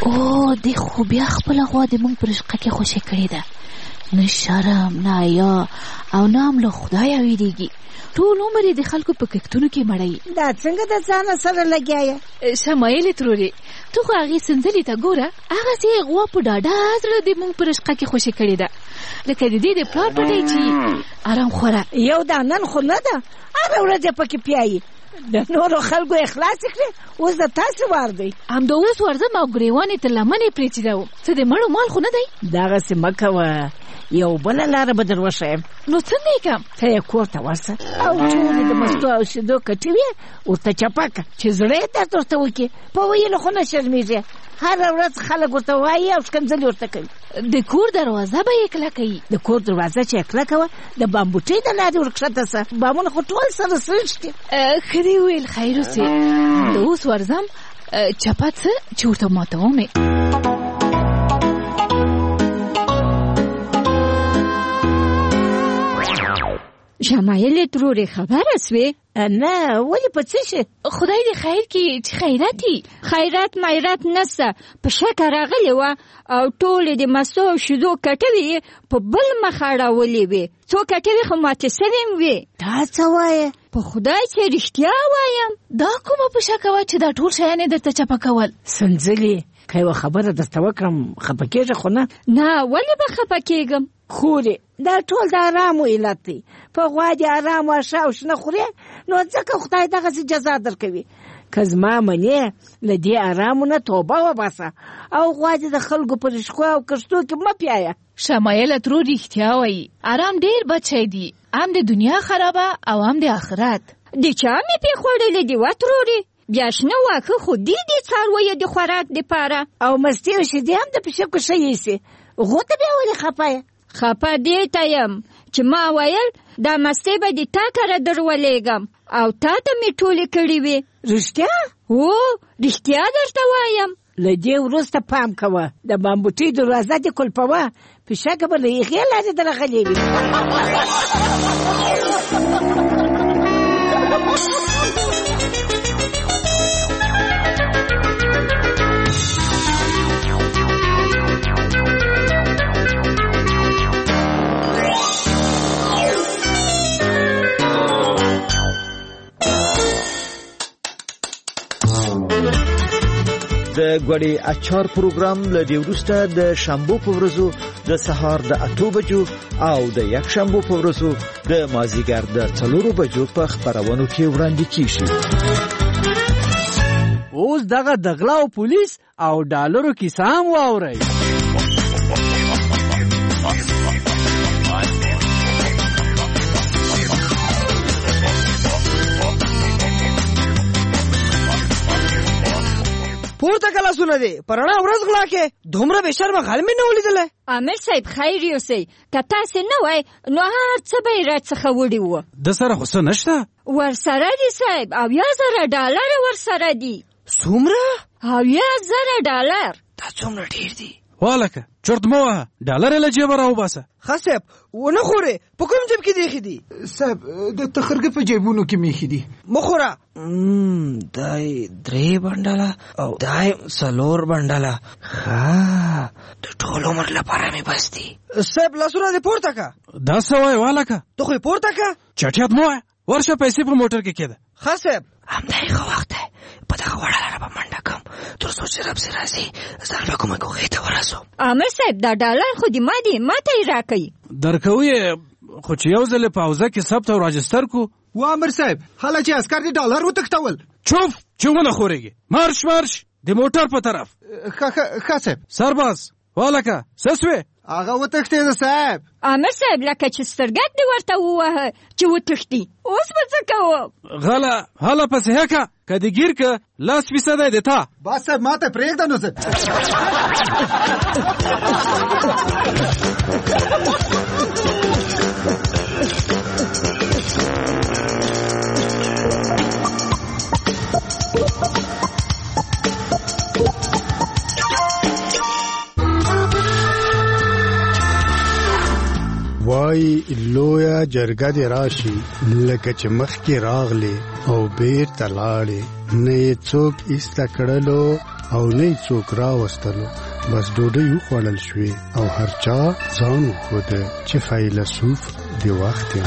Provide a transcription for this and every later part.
او د خو بیا خپله غوا د موږ په رشقه کې خوشې کړې ده. نه شرم نه حیا او نه هم له خدایه ویریږي. ټول عمر یې د خلکو په کښتونو کې مړی. دا څنګه د ځانه سره لګیا یې؟ شمایلې ترورې ته خو هغې سنځلې ته ګوره، هغسې یې غوا په ډاډه زړه د موږ په رشقه کې خوشې کړې ده، لکه د دې د پلار پټی چې ارام خوره. یو دا نن خو نه ده، هره ورځ یې پکې پیایي. د نورو خلکو یې خلاصې کړې، اوس د تاسې وار دی. همدا اوس ورځم او ګریوان یې تر لمن یې پرېچېدوم. څه د مړو مال خو نه دی؟ دغسې مه کوه، یو بله لاره به در وښیم. نو څنګه یې کړم؟ ته یې کور ته ورسه او ټولې د مستو او شیدو کټې وې ورته چپه کړه چې زړه یې درد ورته وکړي. په ویلو خو نه شرمېږي، هره ورځ خلک ورته وایي او ښکنځلې ورته کوي. د کور دروازه به یې کلکه وي. د کور دروازه چې یې کلکه وه، د بامبوټۍ د لارې ورکښته سه. بامونه خو ټول سره سرشتي. ښه دې وویل خیر اوسې. د اوس ورځم چپه څه چې ورته ماتوم یې. شمایلې ترورې خبره سوې؟ نه ولې په څه شي؟ خدای دې خیر کړي چې خیرات یې. خیرات میرات نسته، په شکه راغلې وه او ټولې د مستو او شیدو کټوې یې په بل مخ اړولې وې. څو کټوې خو ماتې سوې وې. دا څه وایې؟ په خدای چې رښتیا وایم. دا کومه په شکه وه چې دا ټول شیان یې درته چپه کول؟ سنځلې که یوه خبره درته وکړم خفه کېږه خو نه؟ نه ولې به خفه کېږم؟ خورې دا ټول د ارامو علت دی. په غوا دې ارام واښه او شنه خورې، نو ځکه خدای دغسې جزا درکوي. که زما منې له دې ارامو نه توبه وباسه او غوا دې د خلکو په رشقو او کښتو کې مه پیایه. شمایله ترور رښتیا وایي، ارام ډېر بد شی دی، هم د دنیا خرابه او هم د آخرت. د چا مې پې خوړلې دي وه ترورې؟ بیا شنه واښه خو دې څارویو د خوراک دپاره او مستې او شیدې هم د پشکو ښه ایسي. غو ته بیا ولې خفه یې؟ خفه دې ته یم چې ما ویل دا مستې به د تا کره در ولېږم او تا ته مې ټولې کړې وې. رښتیا؟ هو رښتیا درته وایم. له دې وروسته پام کوه، د بامبوټۍ دروازه دې کلپوه، پشکه به له هغې لارې درغلې وي. د ګوړې اچار پروګرام له دې وروسته د شنبو په ورځو د سهار د 8 بجو او د یک شنبو په ورځو د مازیګر د 4 بجو په خبرونو کې وړاندې کیږي. اوس دغه د غلا او پولیس او ډالرو کیسه هم واورئ. پورته کلاسونه دی پرانا ورځ غلا کې دومره بې شرمه غل مې نه ولیدلی. امیر صاحب خیر یوسئ، که تاسې نه وای نو هر څه به یې راڅخه وړي وو. د سره خو څه نشته؟ ورسره دي صاحب، 70,000 ډالر ورسره دي. څومره؟ 70,000 ډالر. دا څومره ډېر دي. والکه چرت مه وهه، ډالر یې له جیبه راوباسه. ښه صاحب ونه خورې، په کوم جیب کې دی ایښي دي؟ صاحب د تخرګې په جیبونو کې مې ایښي دي. مه خوره. دای 3 بنډله او دای 4 بنډله. ښه د ټول عمر لپاره مې بس دي. صاحب لاسونه دې پورته که. دا څه وایې والکه؟ ته خو یې پورته که. چټیات مه وایه، ورشه پیسې په موټر کې کېده. ښه صاحب همدا یې ښه وخت دی، په دغه وړه لاره به منډه کړم تر څو چې رب سې راځي ځان به کومه ګوغې ته ورسوم. امیر صاحب دا ډالر خو دې ما دي، ما ته یې راکوي. درکوو یې، خو چې یو ځل په حوزه کې ثبت او راجستر کو. و امیر صاحب حاله چې عسکر دې ډالر وتښتول. چوپ چې ونه خورېږي. مارش مارش د موټر په طرف. ښه صاحب. سرباز والکه څه سوې؟ هغه وتښتېده صاحب. امیر صاحب لکه چې سترګک دې ورته ووهه چې وتښتي، اوس به څه کوم؟ غله هله پسې هکه که دې ګیر که 10% دی تا. بس صاحب ما ته پرېږده نو زه. وای لویا جرګه دې راشي لکه چې مخکې راغلې او بیرته لاړې، نه یې څوک ایسته کړلو او نه څوک راوستلو بس ډوډۍ وخوړل شوې او هر چا ځان وښوده چې فیلسوف د وخت یم.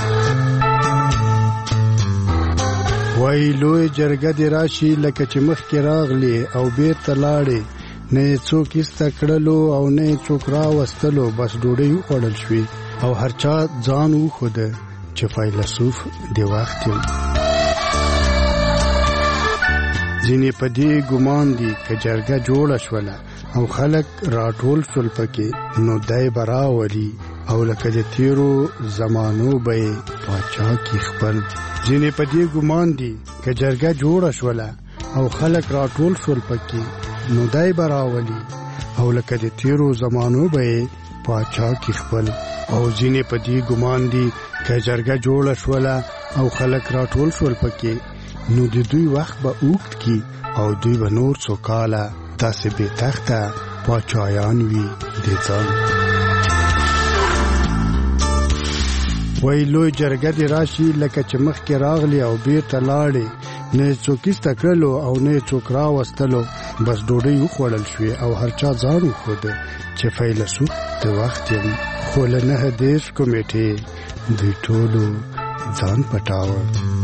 وای لوی جرګه دې راشي لکه چې مخکې راغلې او بیرته لاړې، نه یې څوک ایسته کړلو او نه یې څوک راوستلو بس ډوډۍ وخوړل شوې او هر چا ځان وښوده چې فیلسوف د وخت یم. ځینې په دې ګمان دي که جرګه جوړه شوله او خلک راټول شول پکې نو دی به راولي او لکه د تیرو زمانو به یې پاچا کې خپل. ځینې په دې ګمان دي که جرګه جوړه شوله او خلک راټول شول پکې نو دی به راولي او لکه د تیرو زمانو به یې پاچا کې خپل. او ځینې په دې ګمان دي که جرګه جوړه شوله او خلک راټول شول پکې نو د دوی وخت به اوږد کی او دوی به نور څو کاله داسې بې تخته پاچایان وي د ځان. وای لوی جرګه دې راشي لکه چې مخکې راغلی او بیرته لاړې، نه یې څوک ایسته کړلو او نه یې څوک راوستلو بس ډوډۍ وخوړل شوې او هر چا ځان وښوده چې فیلسوف د وخت یم. خو له 9 کمیټې دوی ټولو ځان پټاوه.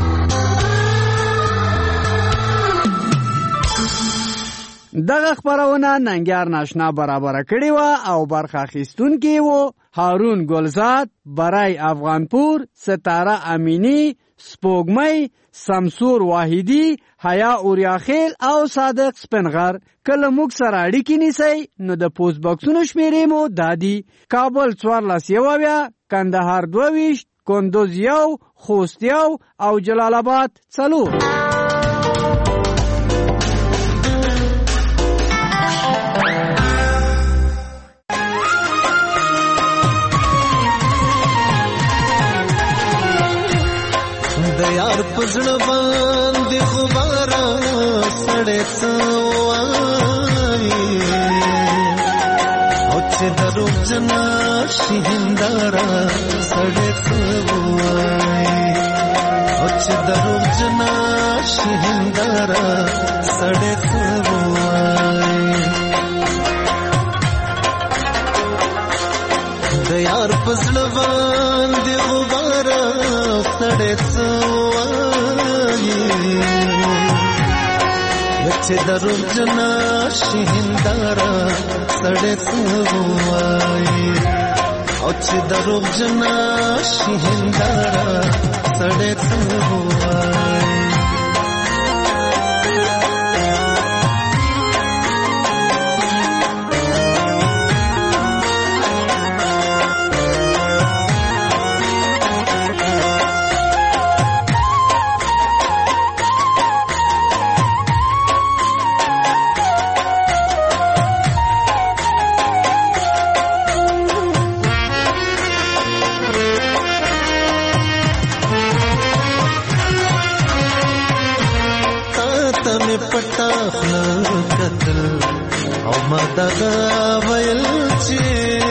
دغه خبرونه ننګیار ناشنا برابره کړې وه او برخه اخیستونکي وو هارون ګلزاد، برای افغانپور، ستاره امینی، سپوږمۍ، سمسور واحدی، حیا اوریاخیل او صادق سپنغر. کله موږ سره اړیکې نیسئ نو د پوسټ باکسونو شمیرې مو دادي: کابل 14 کندهار 22 کندوز 1 خوست 1 او جلال آباد 4. یار پزړه باندې غبارا سړې سوای او چې درو جنا شهندارا سړې سوای او چې درو جنا شهندارا سړې سوای د یار پزړه باندې غبارا سړې چې درو جنا شهندارا سړې سوای او چې درو جنا شهندارا سړې سوای. دغه ویل چې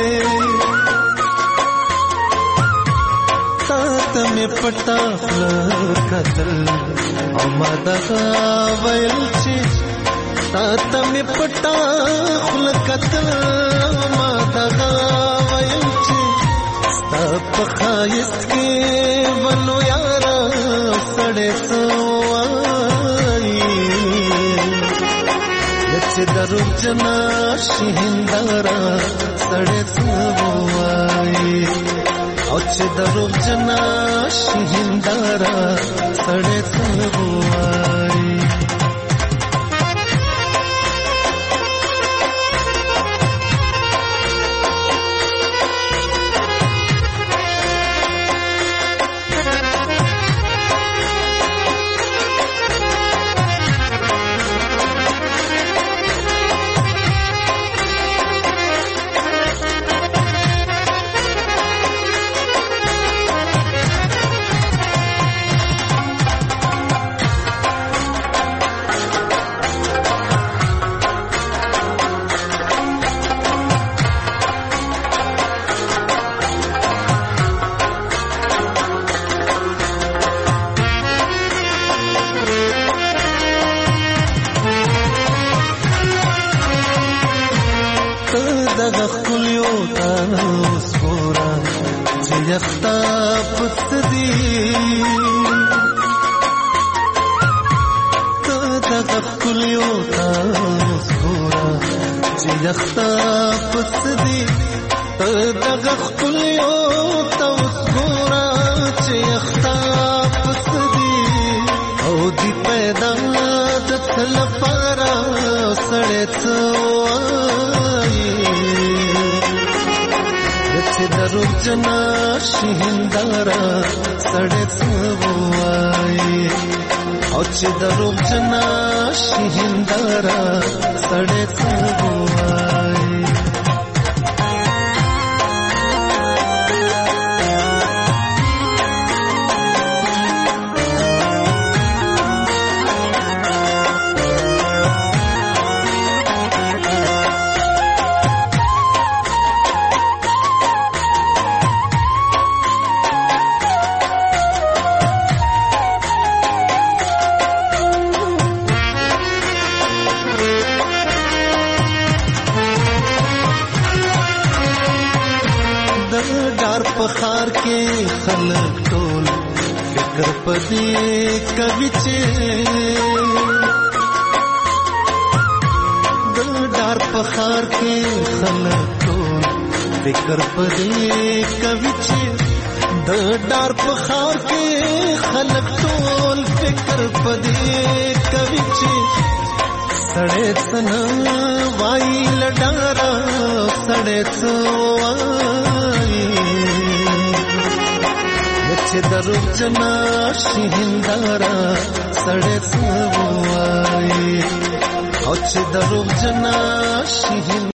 تاته مې پټا کتل او ما دغه ویل چې تاته مې پټا کتل او ما دغه ویل چې ستا په خایست کې ونو یارا سړې سوای چې درو جنا شهندارا سړې سوای او چې درو جنا شهندارا سړې سوای. ته دغه ښکلیو ته اوس ګوره چې یخته پس دي ته دغه ښکلیو ته اوس ګوره چې یخته پس دي ته دغه ښکلیو ته اوس ګوره چې یخته پس دي او دی پیدا د څه لپاره سړی څه وایي چې دروغجنه شي هنداره سړی څه وایي او چې دروغجنه شي هنداره سړی څه وایي پخار کې خلک ټول فکر پدې کوي چې د ډار پخار کې خلک ټول فکر پدې کوي چې د ډار پخار کې خلک ټول فکر پدې کوي چې سړی څنګه وای لډارا سړی څو چې دروغجنه شي هنداره سړی څه وایي او چې دروغجنه شي